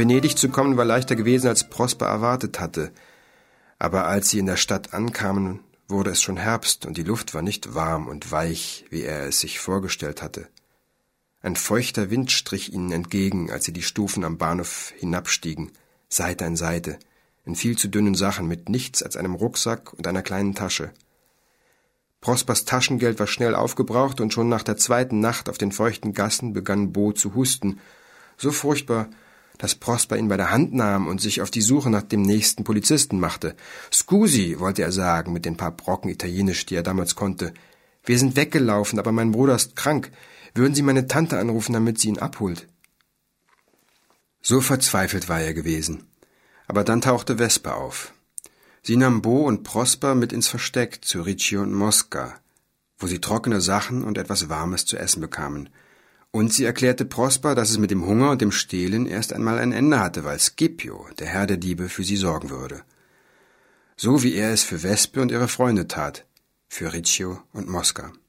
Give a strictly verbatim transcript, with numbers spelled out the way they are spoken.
Venedig zu kommen war leichter gewesen, als Prosper erwartet hatte. Aber als sie in der Stadt ankamen, wurde es schon Herbst und die Luft war nicht warm und weich, wie er es sich vorgestellt hatte. Ein feuchter Wind strich ihnen entgegen, als sie die Stufen am Bahnhof hinabstiegen, Seite an Seite, in viel zu dünnen Sachen, mit nichts als einem Rucksack und einer kleinen Tasche. Prospers Taschengeld war schnell aufgebraucht und schon nach der zweiten Nacht auf den feuchten Gassen begann Bo zu husten, so furchtbar, dass Prosper ihn bei der Hand nahm und sich auf die Suche nach dem nächsten Polizisten machte. »Scusi«, wollte er sagen, mit den paar Brocken Italienisch, die er damals konnte. »Wir sind weggelaufen, aber mein Bruder ist krank. Würden Sie meine Tante anrufen, damit sie ihn abholt?« So verzweifelt war er gewesen. Aber dann tauchte Vesper auf. Sie nahm Bo und Prosper mit ins Versteck zu Riccio und Mosca, wo sie trockene Sachen und etwas Warmes zu essen bekamen. Und sie erklärte Prosper, dass es mit dem Hunger und dem Stehlen erst einmal ein Ende hatte, weil Scipio, der Herr der Diebe, für sie sorgen würde. So wie er es für Wespe und ihre Freunde tat, für Riccio und Mosca.